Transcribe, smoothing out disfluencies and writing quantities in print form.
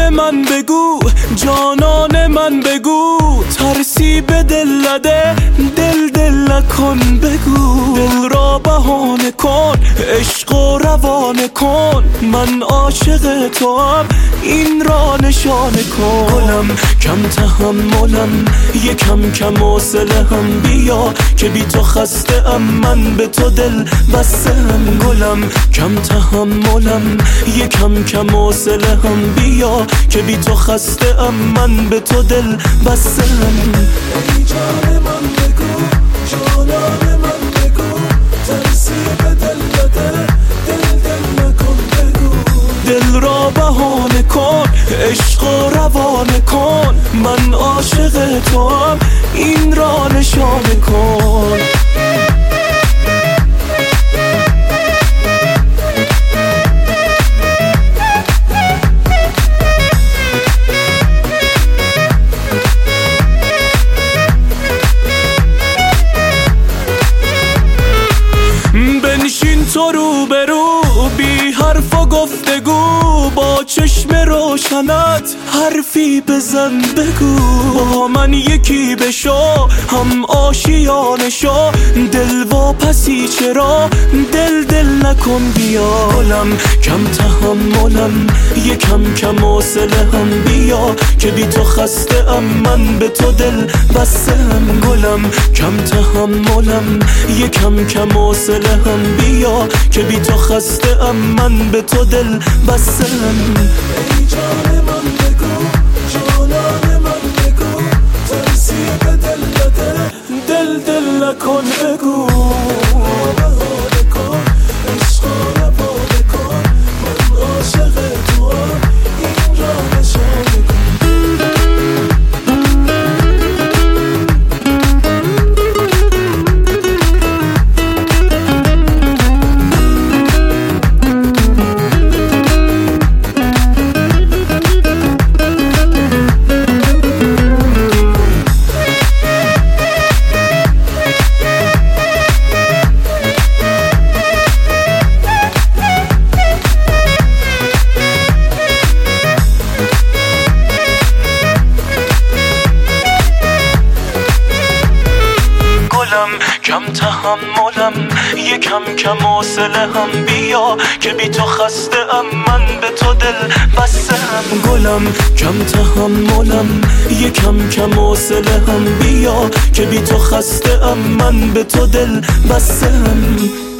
جانان من بگو، جانان من بگو، ترسی به دل نده، دل نکن بگو. دل را بهانه کن، عشق و روانه کن، من عاشق تو هم، این را نشانه کن. گلم کم تحملم، یکم کم حوصله هم، بیا که بی تو خسته ام، من به تو دل بسته ام. گلم کم تحملم، یکم کم حوصله هم، بیا که بی تو خسته ام، من به تو دل بسته ام. ای جان من بگو، جانان من بگو، ترسی به دل نده، دل نکن بگو. دل را بهانه کن، عشق و روانه کن، من عاشق تو هم، این را نشانه کن. بنشین تو رو برو، بی حرف و گفتگو، با چشم روشنت حرفی بزن بگو. با من یکی بشو، هم آشیانه شو، دل واپسی چرا، دل نکن بیا. گلم کم تحملم، یکم کم حوصله هم، بیا که بی تو خسته ام، من به تو دل بسته ام. گلم کم تحملم، یکم کم حوصله هم، بیا که بی تو خسته ام، من به تو دل بسته ام. ای جان من بگو، جانان من بگو، ترسی به دل نده، دل نکن بگو. بهانه کن، عشق و روانه کن، من عاشق تو هم، این را نشانه کن. کم تحملم، یکم کم حوصله هم، بیا که بی تو خسته ام، من به تو دل بسته ام. گلم کم تحملم، یکم کم حوصله هم، بیا که بی تو خسته ام، من به تو دل بسته ام.